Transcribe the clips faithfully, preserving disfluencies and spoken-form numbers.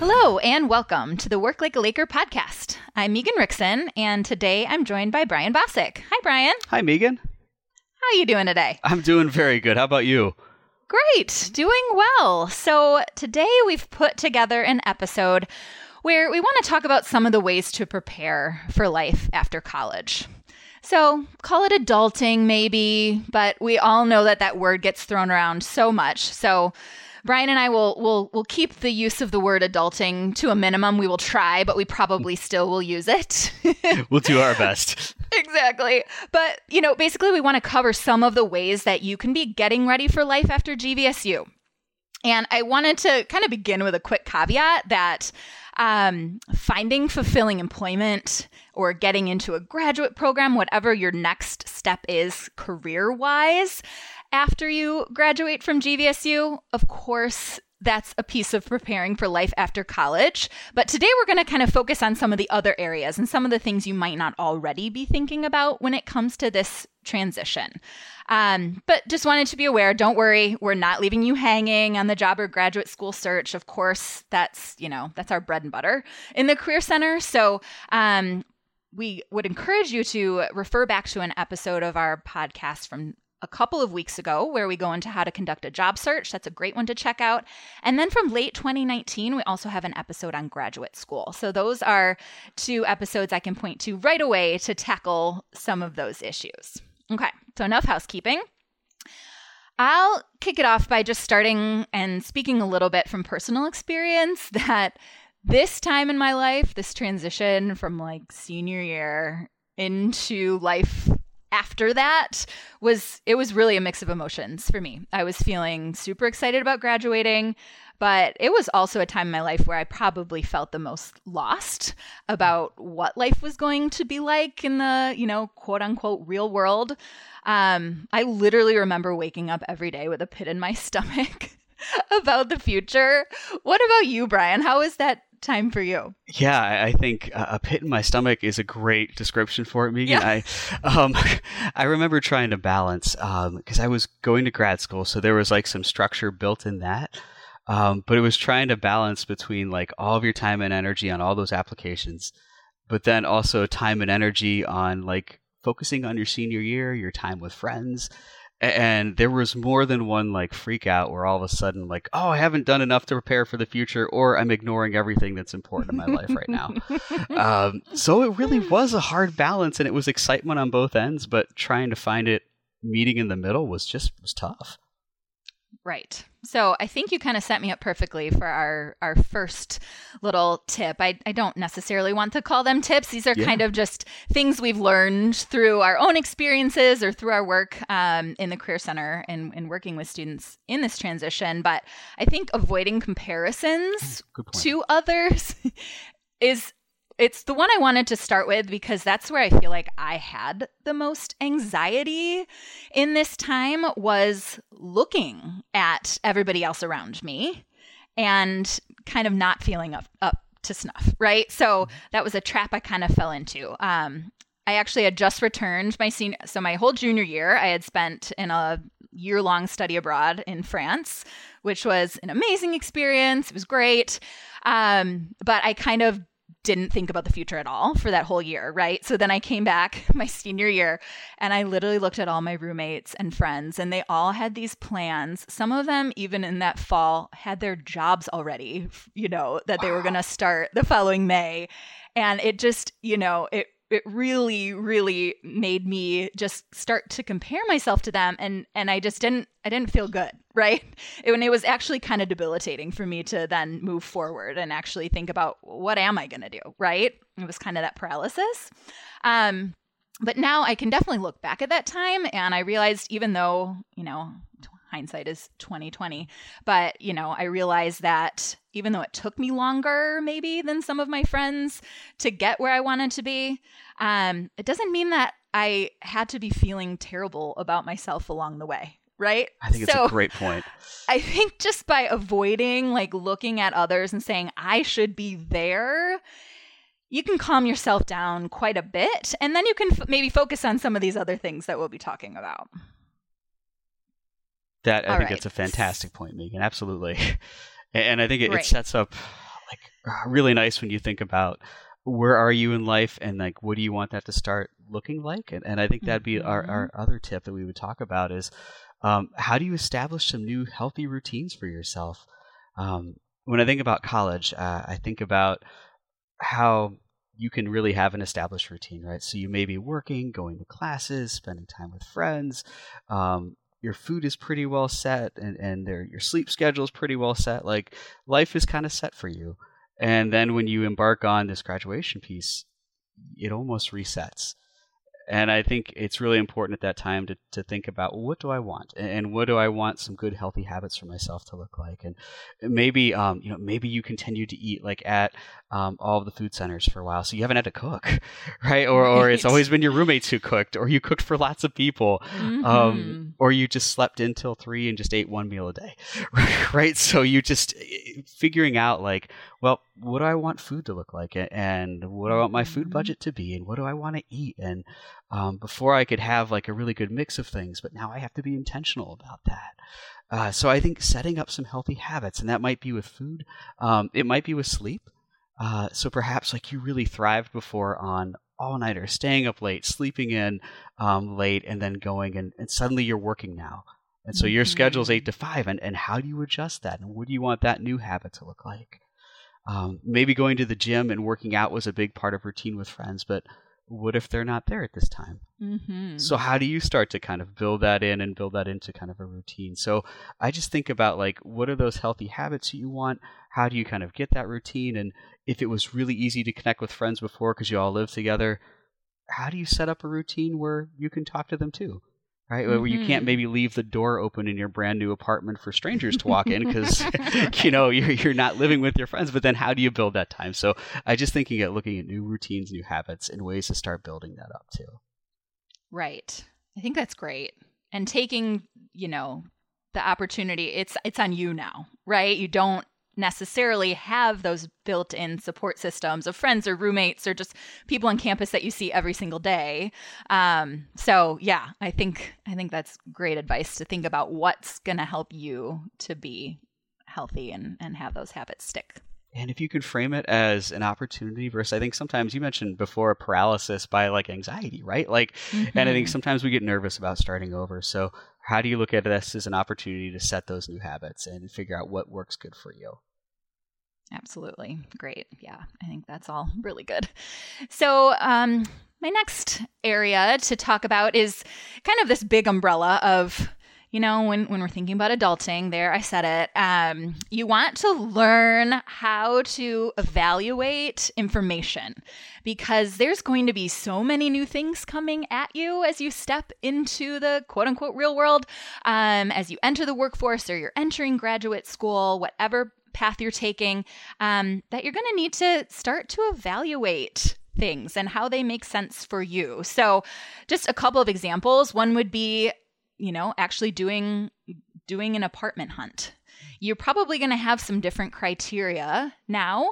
Hello and welcome to the Work Like a Laker podcast. I'm Megan Rickson, and today I'm joined by Brian Bosick. Hi, Brian. Hi, Megan. How are you doing today? I'm doing very good. How about you? Great. Doing well. So today we've put together an episode where we want to talk about some of the ways to prepare for life after college. So call it adulting maybe, but we all know that that word gets thrown around so much. So Brian and I will will will keep the use of the word adulting to a minimum. We will try, but we probably still will use it. We'll do our best. Exactly. But, you know, basically we want to cover some of the ways that you can be getting ready for life after G V S U. And I wanted to kind of begin with a quick caveat that um, finding fulfilling employment or getting into a graduate program, whatever your next step is career-wise, after you graduate from G V S U, of course, that's a piece of preparing for life after college. But today we're going to kind of focus on some of the other areas and some of the things you might not already be thinking about when it comes to this transition. Um, but just wanted to be aware, don't worry, we're not leaving you hanging on the job or graduate school search. Of course, that's, you know, that's our bread and butter in the Career Center. So um, we would encourage you to refer back to an episode of our podcast from a couple of weeks ago where we go into how to conduct a job search. That's a great one to check out. And then from late twenty nineteen, we also have an episode on graduate school. So those are two episodes I can point to right away to tackle some of those issues. Okay, so enough housekeeping. I'll kick it off by just starting and speaking a little bit from personal experience that this time in my life, this transition from like senior year into life after that was, it was really a mix of emotions for me. I was feeling super excited about graduating, but it was also a time in my life where I probably felt the most lost about what life was going to be like in the, you know, quote unquote real world. Um, I literally remember waking up every day with a pit in my stomach about the future. What about you, Brian? How was that time for you? Yeah, I I think uh, a pit in my stomach is a great description for it, Megan. Yeah. I um, I remember trying to balance because um, I was going to grad school, so there was like some structure built in that. Um, but it was trying to balance between like all of your time and energy on all those applications, but then also time and energy on like focusing on your senior year, your time with friends. And there was more than one like freak out where all of a sudden like, oh, I haven't done enough to prepare for the future, or I'm ignoring everything that's important in my life right now. Um, so it really was a hard balance, and it was excitement on both ends, but trying to find it meeting in the middle was just was tough. Right. So I think you kind of set me up perfectly for our, our first little tip. I, I don't necessarily want to call them tips. These are yeah. kind of just things we've learned through our own experiences or through our work um, in the Career Center and, and working with students in this transition. But I think avoiding comparisons to others is It's the one I wanted to start with because that's where I feel like I had the most anxiety in this time, was looking at everybody else around me and kind of not feeling up, up to snuff, right? So that was a trap I kind of fell into. Um, I actually had just returned my senior, so my whole junior year I had spent in a year-long study abroad in France, which was an amazing experience. It was great. Um, but I kind of didn't think about the future at all for that whole year, right? So then I came back my senior year and I literally looked at all my roommates and friends, and they all had these plans. Some of them, even in that fall, had their jobs already, you know, that they were going to start the following May. And it just, you know, it it really, really made me just start to compare myself to them. And, and I just didn't, I didn't feel good, right? It, when it was actually kind of debilitating for me to then move forward and actually think about what am I going to do, right? It was kind of that paralysis. Um, but now I can definitely look back at that time, and I realized, even though, you know, hindsight is twenty twenty, but, you know, I realized that even though it took me longer maybe than some of my friends to get where I wanted to be, um, it doesn't mean that I had to be feeling terrible about myself along the way, right? I think it's so, a great point. I think just by avoiding like looking at others and saying I should be there, you can calm yourself down quite a bit, and then you can f- maybe focus on some of these other things that we'll be talking about. That I All think right. that's a fantastic point, Megan. Absolutely. And I think it, Right. it sets up like uh, really nice when you think about where are you in life and like what do you want that to start looking like? And, and I think that'd be mm-hmm. our, our other tip that we would talk about is um, how do you establish some new healthy routines for yourself? Um, when I think about college, uh, I think about how you can really have an established routine, right? So you may be working, going to classes, spending time with friends. Um, your food is pretty well set and, and their, your sleep schedule is pretty well set. Like life is kind of set for you. And then when you embark on this graduation piece, it almost resets. And I think it's really important at that time to, to think about, well, what do I want? And what do I want some good, healthy habits for myself to look like? And maybe, um, you know, maybe you continue to eat like at um, all of the food centers for a while. So you haven't had to cook, right? Or, right. or it's always been your roommates who cooked, or you cooked for lots of people. Mm-hmm. Um, or you just slept until three and just ate one meal a day, right? So you just figuring out like, well, what do I want food to look like? And what do I want my food budget to be? And what do I want to eat? And um, before I could have like a really good mix of things, but now I have to be intentional about that. Uh, so I think setting up some healthy habits, and that might be with food. Um, it might be with sleep. Uh, so perhaps like you really thrived before on all-nighters, staying up late, sleeping in um, late, and then going, and, and suddenly you're working now. And so mm-hmm. your schedule's eight to five, and, and how do you adjust that? And what do you want that new habit to look like? Um, maybe going to the gym and working out was a big part of routine with friends, but what if they're not there at this time? Mm-hmm. So how do you start to kind of build that in and build that into kind of a routine? So I just think about like, what are those healthy habits you want? How do you kind of get that routine? And if it was really easy to connect with friends before because you all live together, how do you set up a routine where you can talk to them too? Right? Mm-hmm. Where you can't maybe leave the door open in your brand new apartment for strangers to walk in because, you know, you're, you're not living with your friends, but then how do you build that time? So I just thinking at looking at new routines, new habits and ways to start building that up too. Right. I think that's great. And taking, you know, the opportunity, it's, it's on you now, right? You don't necessarily have those built-in support systems of friends or roommates or just people on campus that you see every single day. Um, so yeah, I think I think that's great advice to think about what's going to help you to be healthy and, and have those habits stick. And if you could frame it as an opportunity versus, I think sometimes you mentioned before paralysis by like anxiety, right? Like, mm-hmm. and I think sometimes we get nervous about starting over. So how do you look at this as an opportunity to set those new habits and figure out what works good for you? Absolutely. Great. Yeah, I think that's all really good. So um, my next area to talk about is kind of this big umbrella of, you know, when, when we're thinking about adulting, there, I said it, um, you want to learn how to evaluate information because there's going to be so many new things coming at you as you step into the quote unquote real world, um, as you enter the workforce or you're entering graduate school, whatever path you're taking, um, that you're going to need to start to evaluate things and how they make sense for you. So just a couple of examples. One would be, you know, actually doing doing an apartment hunt. You're probably going to have some different criteria now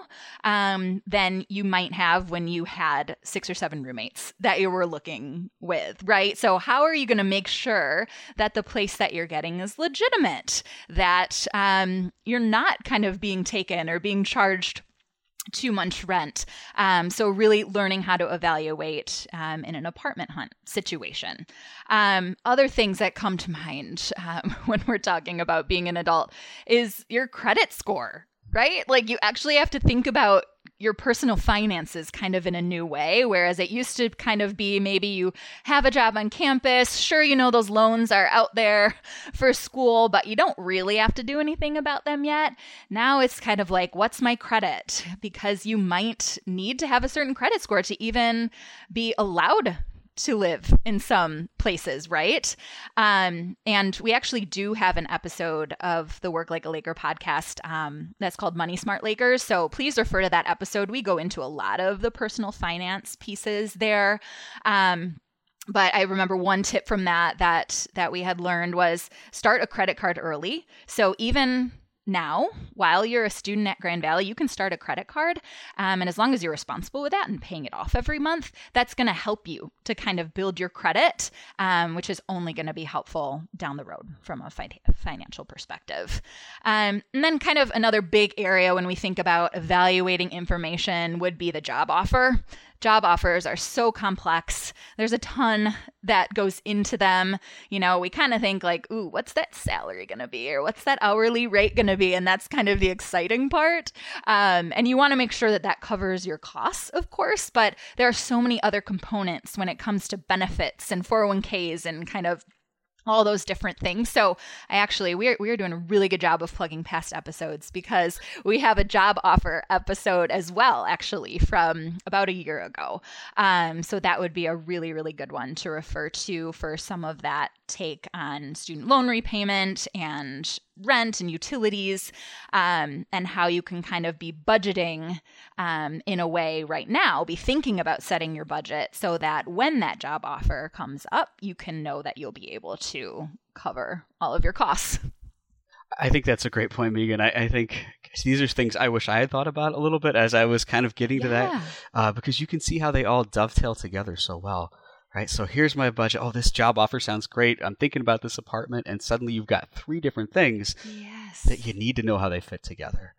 um, than you might have when you had six or seven roommates that you were looking with, right? So how are you going to make sure that the place that you're getting is legitimate, that um, you're not kind of being taken or being charged too much rent? Um, so really learning how to evaluate um, in an apartment hunt situation. Um, other things that come to mind um, when we're talking about being an adult is your credit score, right? Like you actually have to think about your personal finances kind of in a new way, whereas it used to kind of be maybe you have a job on campus. Sure, you know, those loans are out there for school, but you don't really have to do anything about them yet. Now it's kind of like, what's my credit? Because you might need to have a certain credit score to even be allowed to live in some places, right? Um, and we actually do have an episode of the Work Like a Laker podcast um, that's called Money Smart Lakers. So please refer to that episode. We go into a lot of the personal finance pieces there. Um, But I remember one tip from that that that we had learned was start a credit card early. So even now, while you're a student at Grand Valley, you can start a credit card. Um, and as long as you're responsible with that and paying it off every month, that's going to help you to kind of build your credit, um, which is only going to be helpful down the road from a fi- financial perspective. Um, and then kind of another big area when we think about evaluating information would be the job offer. Job offers are so complex. There's a ton that goes into them. You know, we kind of think like, ooh, what's that salary going to be? Or what's that hourly rate going to be? And that's kind of the exciting part. Um, and you want to make sure that that covers your costs, of course. But there are so many other components when it comes to benefits and four oh one k's and kind of all those different things. So I actually, we're, we're doing a really good job of plugging past episodes because we have a job offer episode as well, actually, from about a year ago. Um, so that would be a really, really good one to refer to for some of that take on student loan repayment and rent and utilities, um, and how you can kind of be budgeting um, in a way right now, be thinking about setting your budget so that when that job offer comes up, you can know that you'll be able to cover all of your costs. I think that's a great point, Megan. I, I think these are things I wish I had thought about a little bit as I was kind of getting yeah. to that, uh, because you can see how they all dovetail together so well. Right. So here's my budget. Oh, this job offer sounds great. I'm thinking about this apartment. And suddenly you've got three different things yes. that you need to know how they fit together.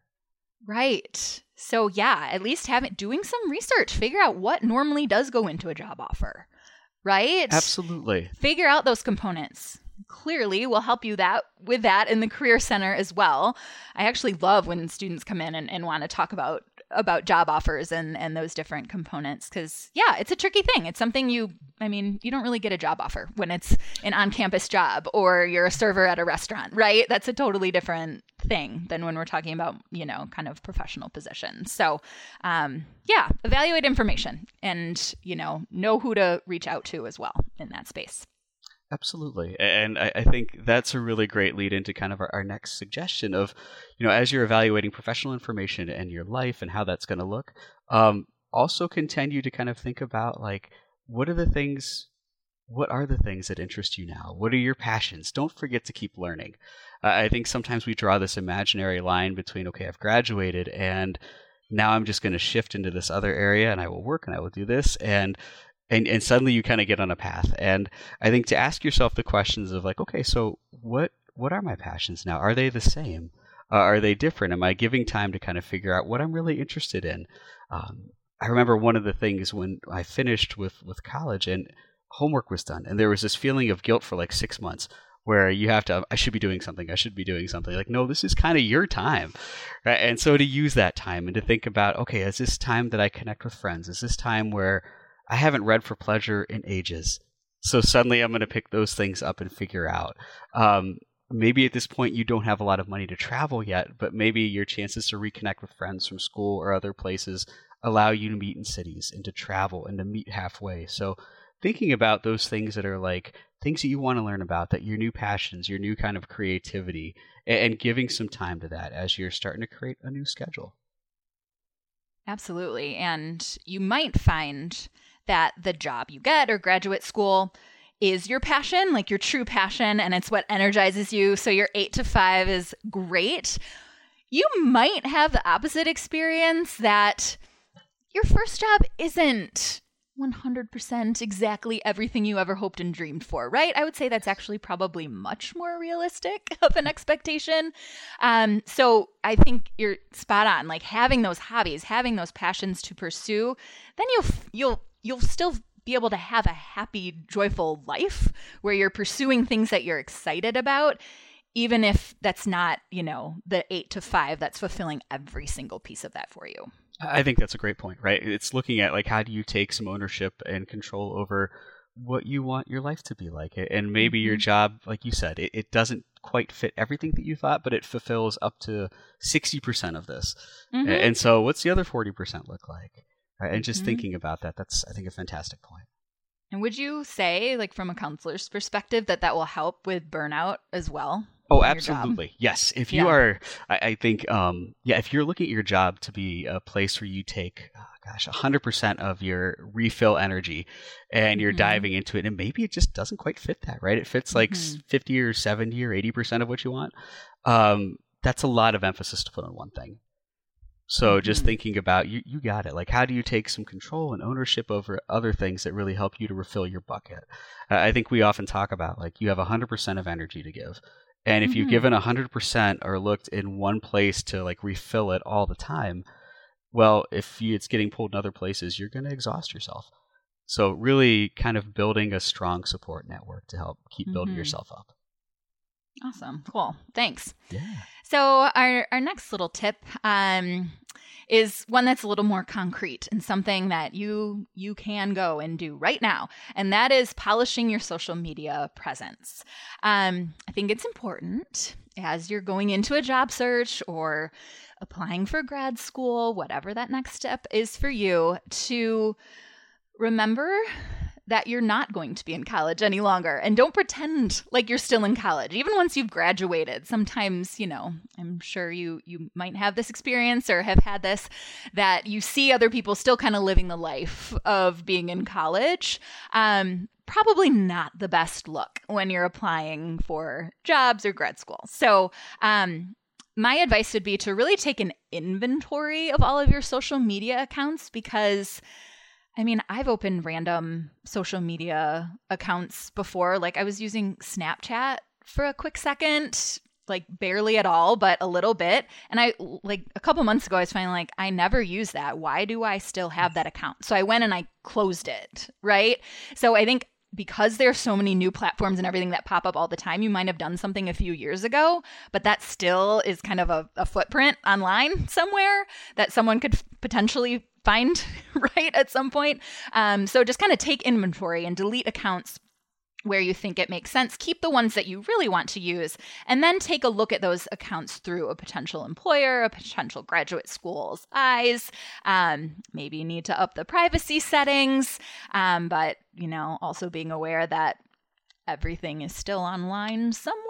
Right. So yeah, at least have it doing some research, figure out what normally does go into a job offer. Right. Absolutely. Figure out those components. Clearly, we'll help you that with that in the Career Center as well. I actually love when students come in and, and want to talk about about job offers and, and those different components because, yeah, it's a tricky thing. It's something you, I mean, you don't really get a job offer when it's an on-campus job or you're a server at a restaurant, right? That's a totally different thing than when we're talking about, you know, kind of professional positions. So, um, yeah, evaluate information and, you know, know who to reach out to as well in that space. Absolutely. And I, I think that's a really great lead into kind of our, our next suggestion of, you know, as you're evaluating professional information and your life and how that's going to look, um, also continue to kind of think about like, what are the things, what are the things that interest you now? What are your passions? Don't forget to keep learning. Uh, I think sometimes we draw this imaginary line between, okay, I've graduated and now I'm just going to shift into this other area and I will work and I will do this. And And and suddenly you kind of get on a path. And I think to ask yourself the questions of like, okay, so what what are my passions now? Are they the same? Uh, are they different? Am I giving time to kind of figure out what I'm really interested in? Um, I remember one of the things when I finished with, with college and homework was done. And there was this feeling of guilt for like six months where you have to, I should be doing something. I should be doing something. Like, no, this is kind of your time. Right? And so to use that time and to think about, okay, is this time that I connect with friends? Is this time where I haven't read for pleasure in ages. So suddenly I'm going to pick those things up and figure out. Um, maybe at this point you don't have a lot of money to travel yet, but maybe your chances to reconnect with friends from school or other places allow you to meet in cities and to travel and to meet halfway. So thinking about those things that are like things that you want to learn about, that your new passions, your new kind of creativity, and giving some time to that as you're starting to create a new schedule. Absolutely. And you might find that the job you get or graduate school is your passion, like your true passion, and it's what energizes you. So your eight to five is great. You might have the opposite experience that your first job isn't one hundred percent exactly everything you ever hoped and dreamed for, right? I would say that's actually probably much more realistic of an expectation. Um, so I think you're spot on, like having those hobbies, having those passions to pursue, then you'll, you'll, you'll still be able to have a happy, joyful life where you're pursuing things that you're excited about, even if that's not, you know, the eight to five that's fulfilling every single piece of that for you. I think that's a great point, right? It's looking at like, how do you take some ownership and control over what you want your life to be like? And maybe mm-hmm. your job, like you said, it, it doesn't quite fit everything that you thought, but it fulfills up to sixty percent of this. Mm-hmm. And so what's the other forty percent look like? Right? And just mm-hmm. thinking about that, that's, I think, a fantastic point. And would you say, like from a counselor's perspective, that that will help with burnout as well? Oh, absolutely. Yes. If you yeah. are, I, I think, um, yeah, if you're looking at your job to be a place where you take, oh, gosh, one hundred percent of your refill energy and you're mm-hmm. diving into it, and maybe it just doesn't quite fit that, right? It fits like mm-hmm. fifty or seventy or eighty percent of what you want. Um, that's a lot of emphasis to put on one thing. So mm-hmm. just thinking about, you, you got it. Like, how do you take some control and ownership over other things that really help you to refill your bucket? Uh, I think we often talk about, like, you have one hundred percent of energy to give. And if mm-hmm. you've given one hundred percent or looked in one place to, like, refill it all the time, well, if it's getting pulled in other places, you're going to exhaust yourself. So really kind of building a strong support network to help keep mm-hmm. building yourself up. Awesome. Cool. Thanks. Yeah. So our, our next little tip um, is one that's a little more concrete and something that you you can go and do right now. And that is polishing your social media presence. Um, I think it's important as you're going into a job search or applying for grad school, whatever that next step is for you, to remember that you're not going to be in college any longer. And don't pretend like you're still in college, even once you've graduated. Sometimes, you know, I'm sure you you might have this experience or have had this, that you see other people still kind of living the life of being in college. Um, probably not the best look when you're applying for jobs or grad school. So um, my advice would be to really take an inventory of all of your social media accounts, because I mean, I've opened random social media accounts before. Like, I was using Snapchat for a quick second, like barely at all, but a little bit. And I, like a couple months ago, I was finally like, I never use that. Why do I still have that account? So I went and I closed it, right? So I think because there's so many new platforms and everything that pop up all the time, you might have done something a few years ago, but that still is kind of a, a footprint online somewhere that someone could f- potentially find right at some point. Um, so just kind of take inventory and delete accounts where you think it makes sense. Keep the ones that you really want to use, and then take a look at those accounts through a potential employer, a potential graduate school's eyes. Um, maybe you need to up the privacy settings, um, but you know, also being aware that everything is still online somewhere.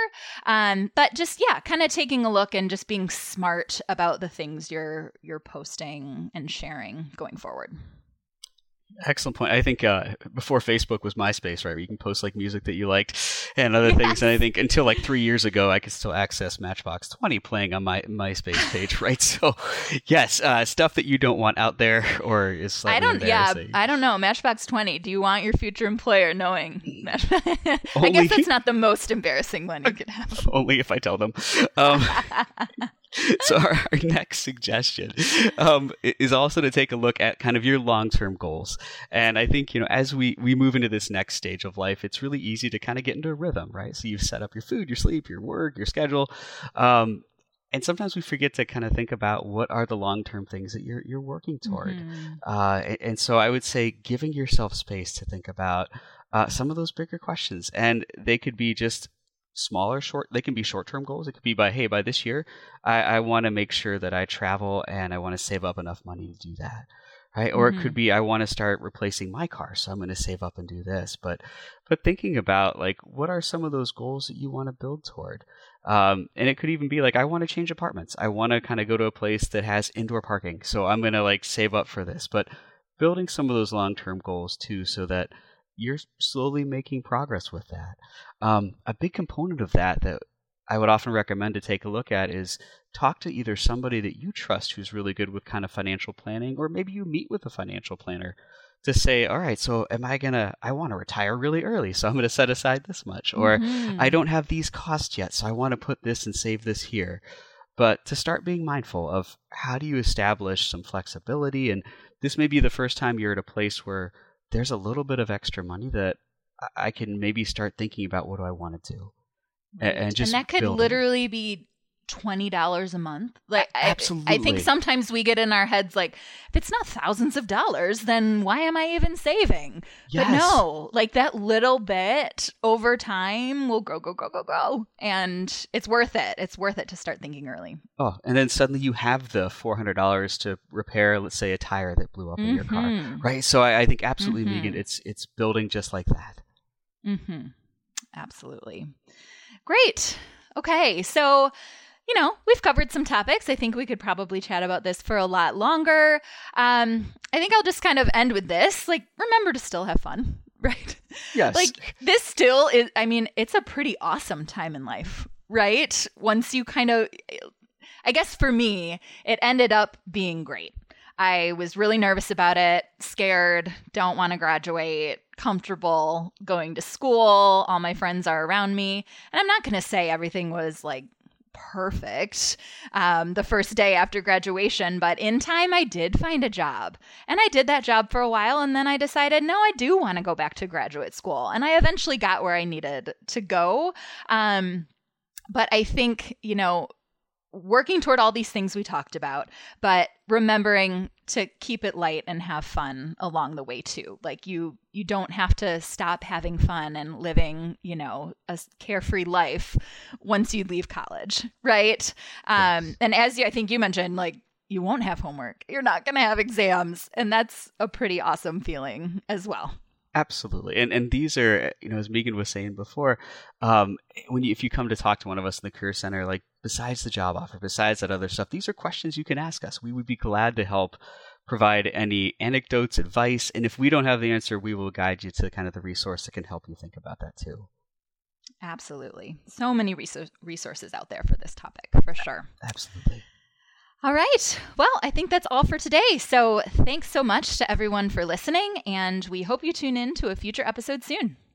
Um, but just, yeah, kind of taking a look and just being smart about the things you're you're posting and sharing going forward. Excellent point. I think uh, before Facebook was MySpace, right, where you can post like music that you liked and other yes. things. And I think until like three years ago, I could still access Matchbox twenty playing on my MySpace page, right? So, yes, uh, stuff that you don't want out there or is slightly I don't, embarrassing. Yeah, I don't know. Matchbox twenty. Do you want your future employer knowing? I guess that's not the most embarrassing one you could have. Only if I tell them. Um, So our, our next suggestion um, is also to take a look at kind of your long-term goals. And I think, you know, as we, we move into this next stage of life, it's really easy to kind of get into a rhythm, right? So you've set up your food, your sleep, your work, your schedule. Um, and sometimes we forget to kind of think about what are the long-term things that you're you're working toward. Mm-hmm. Uh, and, and so I would say giving yourself space to think about uh, some of those bigger questions. And they could be just smaller, short, they can be short-term goals. It could be by, hey, by this year, I, I want to make sure that I travel and I want to save up enough money to do that, right? Mm-hmm. Or it could be, I want to start replacing my car, so I'm going to save up and do this. But but thinking about, like, what are some of those goals that you want to build toward? Um, and it could even be like, I want to change apartments. I want to kind of go to a place that has indoor parking, so I'm going to, like, save up for this. But building some of those long-term goals, too, so that you're slowly making progress with that. Um, a big component of that that I would often recommend to take a look at is talk to either somebody that you trust who's really good with kind of financial planning, or maybe you meet with a financial planner to say, all right, so am I going to, I want to retire really early, so I'm going to set aside this much. Or mm-hmm. I don't have these costs yet, so I want to put this and save this here. But to start being mindful of how do you establish some flexibility. And this may be the first time you're at a place where there's a little bit of extra money that I can maybe start thinking about, what do I want to do? Right. And, and just and that could building. literally be twenty dollars a month. Like, Absolutely. I, I think sometimes we get in our heads like, if it's not thousands of dollars, then why am I even saving? Yes. But no, like that little bit over time will grow, grow, grow, grow, grow. And it's worth it. It's worth it to start thinking early. Oh, and then suddenly you have the four hundred dollars to repair, let's say, a tire that blew up mm-hmm. in your car. Right? So I, I think absolutely, mm-hmm. Megan, it's it's building just like that. Mm-hmm. Absolutely. Great. Okay. So, you know, we've covered some topics. I think we could probably chat about this for a lot longer. Um, I think I'll just kind of end with this. Like, remember to still have fun, right? Yes. Like, this still is, I mean, it's a pretty awesome time in life, right? Once you kind of, I guess for me, it ended up being great. I was really nervous about it, scared, don't want to graduate, comfortable going to school. All my friends are around me. And I'm not going to say everything was like perfect um, the first day after graduation, but in time I did find a job. And I did that job for a while, and then I decided, no, I do want to go back to graduate school. And I eventually got where I needed to go. Um, but I think, you know, working toward all these things we talked about, but remembering to keep it light and have fun along the way too. Like you, you don't have to stop having fun and living, you know, a carefree life once you leave college, right? Um, yes. And as you, I think you mentioned, like you won't have homework, you're not going to have exams, and that's a pretty awesome feeling as well. Absolutely. And and these are, you know, as Megan was saying before, um, when you, if you come to talk to one of us in the Career Center, like besides the job offer, besides that other stuff, these are questions you can ask us. We would be glad to help provide any anecdotes, advice. And if we don't have the answer, we will guide you to kind of the resource that can help you think about that too. Absolutely. So many resource- resources out there for this topic, for sure. Absolutely. All right. Well, I think that's all for today. So thanks so much to everyone for listening, and we hope you tune in to a future episode soon.